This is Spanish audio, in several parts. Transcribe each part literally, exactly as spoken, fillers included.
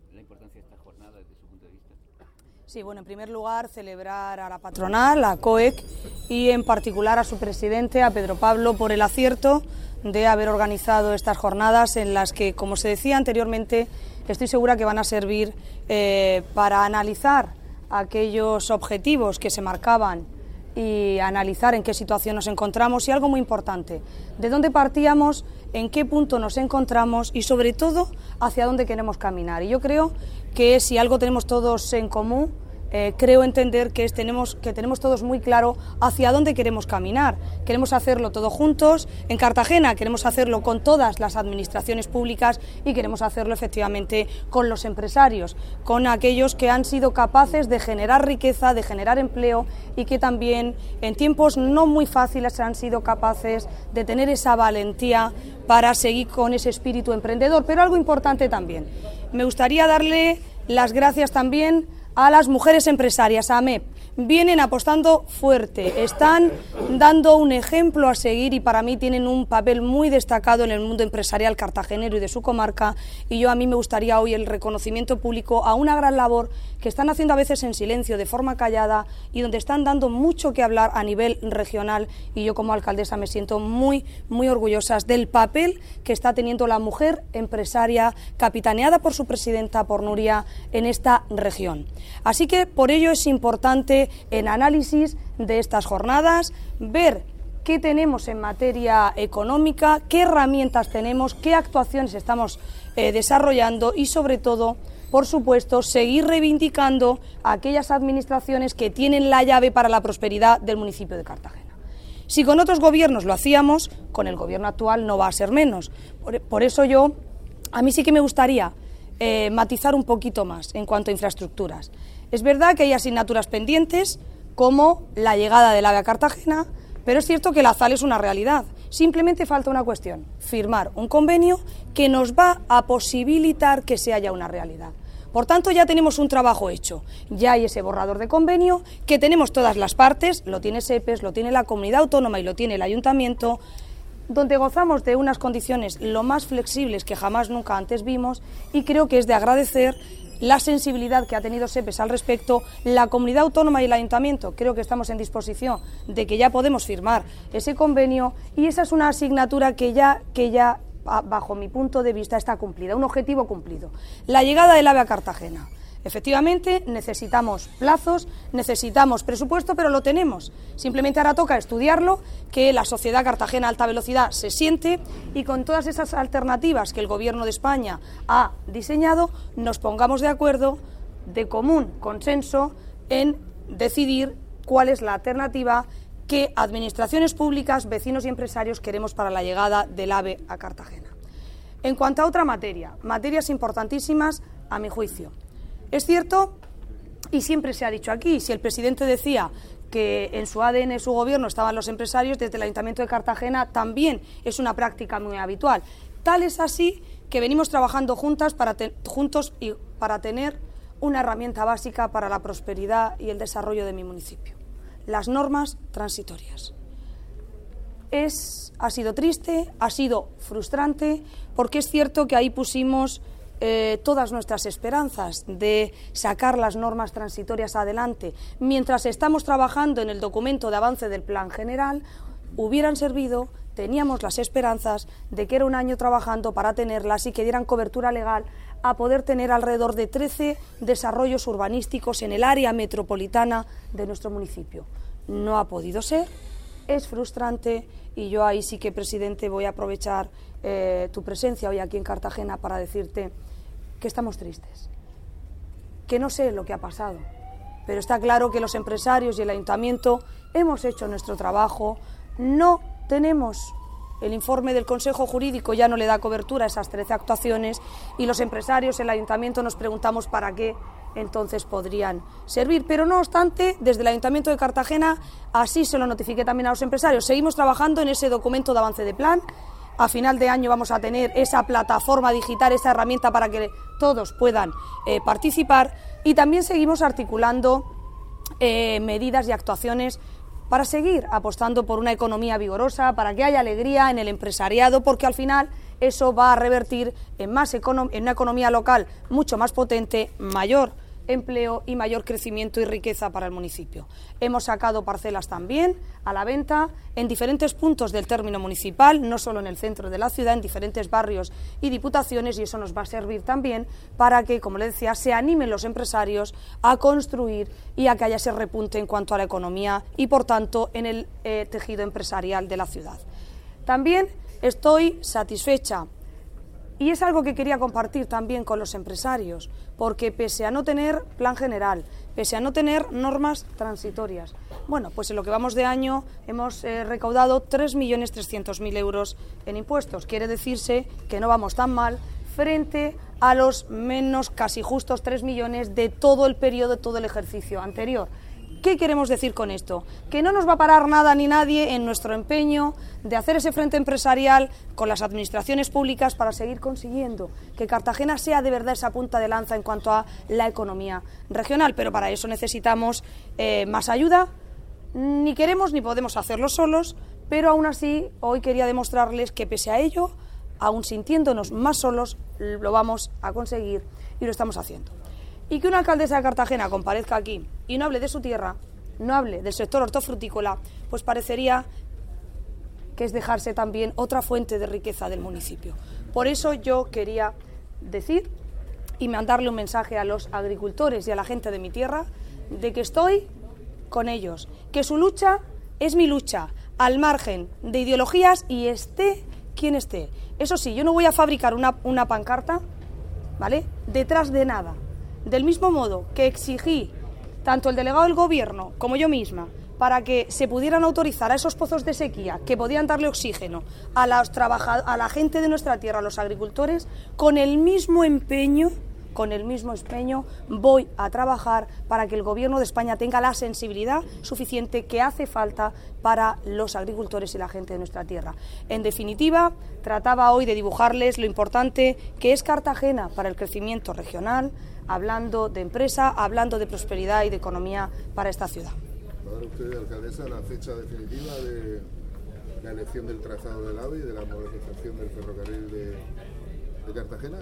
la importancia de esta jornada desde su punto de vista? Sí, bueno, en primer lugar, celebrar a la patronal, a COEC, y en particular a su presidente, a Pedro Pablo, por el acierto de haber organizado estas jornadas en las que, como se decía anteriormente, estoy segura que van a servir eh, para analizar aquellos objetivos que se marcaban y analizar en qué situación nos encontramos y algo muy importante, de dónde partíamos, en qué punto nos encontramos y sobre todo hacia dónde queremos caminar. Y yo creo que si algo tenemos todos en común, eh, creo entender que, es, tenemos, que tenemos todos muy claro hacia dónde queremos caminar. Queremos hacerlo todos juntos. En Cartagena queremos hacerlo con todas las administraciones públicas y queremos hacerlo efectivamente con los empresarios, con aquellos que han sido capaces de generar riqueza, de generar empleo y que también en tiempos no muy fáciles han sido capaces de tener esa valentía para seguir con ese espíritu emprendedor. Pero algo importante también, me gustaría darle las gracias también a las mujeres empresarias, a AMEP. Vienen apostando fuerte, están dando un ejemplo a seguir y para mí tienen un papel muy destacado en el mundo empresarial cartagenero y de su comarca, y yo a mí me gustaría hoy el reconocimiento público a una gran labor que están haciendo a veces en silencio, de forma callada, y donde están dando mucho que hablar a nivel regional, y yo como alcaldesa me siento muy, muy orgullosa del papel que está teniendo la mujer empresaria, capitaneada por su presidenta, por Nuria, en esta región. Así que por ello es importante en análisis de estas jornadas ver qué tenemos en materia económica, qué herramientas tenemos, qué actuaciones estamos eh, desarrollando y sobre todo, por supuesto, seguir reivindicando a aquellas administraciones que tienen la llave para la prosperidad del municipio de Cartagena. Si con otros gobiernos lo hacíamos, con el gobierno actual no va a ser menos. Por, por eso yo, a mí sí que me gustaría eh, matizar un poquito más en cuanto a infraestructuras. Es verdad que hay asignaturas pendientes, como la llegada del AVE a Cartagena, pero es cierto que la ZAL es una realidad. Simplemente falta una cuestión, firmar un convenio que nos va a posibilitar que se haya una realidad. Por tanto, ya tenemos un trabajo hecho, ya hay ese borrador de convenio, que tenemos todas las partes, lo tiene SEPES, lo tiene la comunidad autónoma y lo tiene el ayuntamiento, donde gozamos de unas condiciones lo más flexibles que jamás nunca antes vimos, y creo que es de agradecer la sensibilidad que ha tenido SEPES al respecto, la comunidad autónoma y el ayuntamiento. Creo que estamos en disposición de que ya podemos firmar ese convenio y esa es una asignatura que ya, que ya bajo mi punto de vista está cumplida, un objetivo cumplido. La llegada del AVE a Cartagena. Efectivamente, necesitamos plazos, necesitamos presupuesto, pero lo tenemos. Simplemente ahora toca estudiarlo, que la sociedad Cartagena Alta Velocidad se siente y con todas esas alternativas que el Gobierno de España ha diseñado, nos pongamos de acuerdo, de común consenso, en decidir cuál es la alternativa que administraciones públicas, vecinos y empresarios queremos para la llegada del AVE a Cartagena. En cuanto a otra materia, materias importantísimas a mi juicio. Es cierto, y siempre se ha dicho aquí, si el presidente decía que en su A D N, su gobierno, estaban los empresarios, desde el Ayuntamiento de Cartagena también es una práctica muy habitual. Tal es así que venimos trabajando juntas para te, juntos y para tener una herramienta básica para la prosperidad y el desarrollo de mi municipio: las normas transitorias. Es, ha sido triste, ha sido frustrante, porque es cierto que ahí pusimos Eh, todas nuestras esperanzas de sacar las normas transitorias adelante. Mientras estamos trabajando en el documento de avance del Plan General, hubieran servido, teníamos las esperanzas de que era un año trabajando para tenerlas y que dieran cobertura legal a poder tener alrededor de trece desarrollos urbanísticos en el área metropolitana de nuestro municipio. No ha podido ser, es frustrante y yo ahí sí que, presidente, voy a aprovechar eh, tu presencia hoy aquí en Cartagena para decirte que estamos tristes, que no sé lo que ha pasado, pero está claro que los empresarios y el ayuntamiento hemos hecho nuestro trabajo, no tenemos el informe del Consejo Jurídico, ya no le da cobertura a esas trece actuaciones y los empresarios, el ayuntamiento, nos preguntamos para qué entonces podrían servir, pero no obstante, desde el Ayuntamiento de Cartagena, así se lo notifiqué también a los empresarios, seguimos trabajando en ese documento de avance de plan. A final de año vamos a tener esa plataforma digital, esa herramienta para que todos puedan eh, participar, y también seguimos articulando eh, medidas y actuaciones para seguir apostando por una economía vigorosa, para que haya alegría en el empresariado, porque al final eso va a revertir en, más econom- en una economía local mucho más potente, mayor empleo y mayor crecimiento y riqueza para el municipio. Hemos sacado parcelas también a la venta en diferentes puntos del término municipal, no solo en el centro de la ciudad, en diferentes barrios y diputaciones, y eso nos va a servir también para que, como le decía, se animen los empresarios a construir y a que haya ese repunte en cuanto a la economía y, por tanto, en el eh, tejido empresarial de la ciudad. También estoy satisfecha, y es algo que quería compartir también con los empresarios, porque pese a no tener plan general, pese a no tener normas transitorias, bueno, pues en lo que vamos de año hemos eh, recaudado tres millones trescientos mil euros en impuestos. Quiere decirse que no vamos tan mal frente a los menos casi justos tres millones de todo el periodo, de todo el ejercicio anterior. ¿Qué queremos decir con esto? Que no nos va a parar nada ni nadie en nuestro empeño de hacer ese frente empresarial con las administraciones públicas para seguir consiguiendo que Cartagena sea de verdad esa punta de lanza en cuanto a la economía regional, pero para eso necesitamos eh, más ayuda. Ni queremos ni podemos hacerlo solos, pero aún así hoy quería demostrarles que pese a ello, aún sintiéndonos más solos, lo vamos a conseguir y lo estamos haciendo. Y que una alcaldesa de Cartagena comparezca aquí y no hable de su tierra, no hable del sector hortofrutícola, pues parecería que es dejarse también otra fuente de riqueza del municipio. Por eso yo quería decir y mandarle un mensaje a los agricultores y a la gente de mi tierra de que estoy con ellos, que su lucha es mi lucha, al margen de ideologías y esté quien esté. Eso sí, yo no voy a fabricar una, una pancarta, ¿vale?, detrás de nada. Del mismo modo que exigí, tanto el delegado del Gobierno como yo misma, para que se pudieran autorizar a esos pozos de sequía que podían darle oxígeno a, los trabajad- a la gente de nuestra tierra, a los agricultores, con el mismo empeño, con el mismo empeño voy a trabajar para que el Gobierno de España tenga la sensibilidad suficiente que hace falta para los agricultores y la gente de nuestra tierra. En definitiva, trataba hoy de dibujarles lo importante que es Cartagena para el crecimiento regional, hablando de empresa, hablando de prosperidad y de economía para esta ciudad. ¿Va a dar usted, alcaldesa, la fecha definitiva de la elección del trazado del AVE y de la modernización del ferrocarril de, de Cartagena?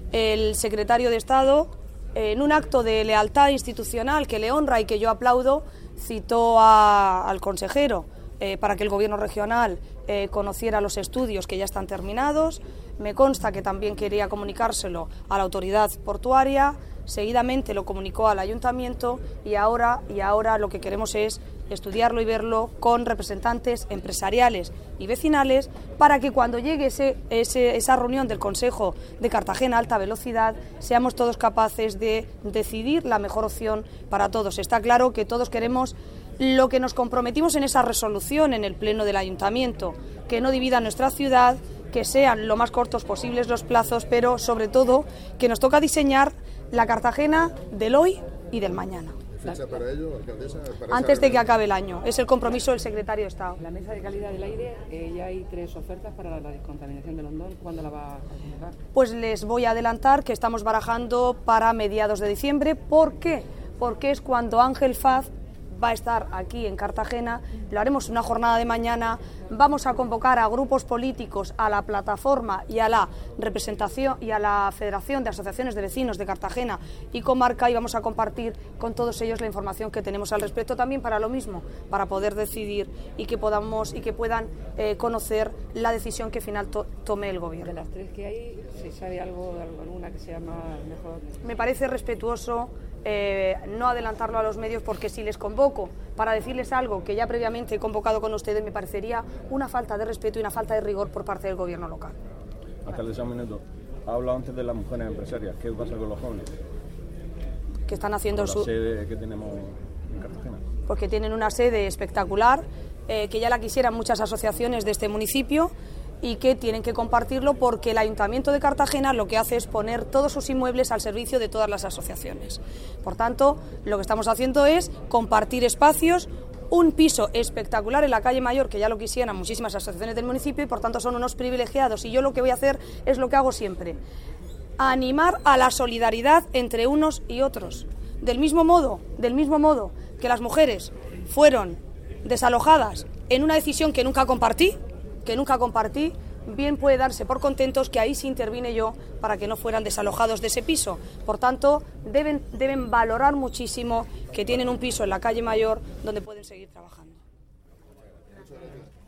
El secretario de Estado, en un acto de lealtad institucional que le honra y que yo aplaudo, citó a, al consejero eh, para que el Gobierno regional eh, conociera los estudios que ya están terminados. Me consta que también quería comunicárselo a la autoridad portuaria. Seguidamente lo comunicó al ayuntamiento y ahora, y ahora lo que queremos es estudiarlo y verlo con representantes empresariales y vecinales para que cuando llegue ese, ese, esa reunión del Consejo de Cartagena Alta Velocidad seamos todos capaces de decidir la mejor opción para todos. Está claro que todos queremos lo que nos comprometimos en esa resolución en el Pleno del Ayuntamiento, que no divida nuestra ciudad, que sean lo más cortos posibles los plazos, pero sobre todo que nos toca diseñar la Cartagena del hoy y del mañana. ¿Fecha para ello, alcaldesa? Para Antes de que acabe el año. Es el compromiso del secretario de Estado. La mesa de calidad del aire, eh, ya hay tres ofertas para la descontaminación del Hondón. ¿Cuándo la va a convocar? Pues les voy a adelantar que estamos barajando para mediados de diciembre. ¿Por qué? Porque es cuando Ángel Faz va a estar aquí en Cartagena, lo haremos una jornada de mañana, vamos a convocar a grupos políticos, a la plataforma y a la representación y a la Federación de Asociaciones de Vecinos de Cartagena y Comarca y vamos a compartir con todos ellos la información que tenemos al respecto también para lo mismo, para poder decidir y que podamos y que puedan eh, conocer la decisión que final to- tome el Gobierno. De las tres que hay, ¿se sabe algo de alguna que sea más mejor? Me parece respetuoso Eh, no adelantarlo a los medios porque si les convoco para decirles algo que ya previamente he convocado con ustedes me parecería una falta de respeto y una falta de rigor por parte del Gobierno local. Alcaldesa, un minuto. Ha hablado antes de las mujeres empresarias. ¿Qué pasa con los jóvenes? Que están haciendo Con su... la sede que tenemos en Cartagena. Porque tienen una sede espectacular, eh, que ya la quisieran muchas asociaciones de este municipio y que tienen que compartirlo porque el Ayuntamiento de Cartagena lo que hace es poner todos sus inmuebles al servicio de todas las asociaciones. Por tanto, lo que estamos haciendo es compartir espacios, un piso espectacular en la calle Mayor, que ya lo quisieran muchísimas asociaciones del municipio y por tanto son unos privilegiados. Y yo lo que voy a hacer es lo que hago siempre, animar a la solidaridad entre unos y otros. Del mismo modo, del mismo modo que las mujeres fueron desalojadas en una decisión que nunca compartí, que nunca compartí, bien puede darse por contentos que ahí sí intervine yo para que no fueran desalojados de ese piso. Por tanto, deben, deben valorar muchísimo que tienen un piso en la calle Mayor donde pueden seguir trabajando. Muchas gracias.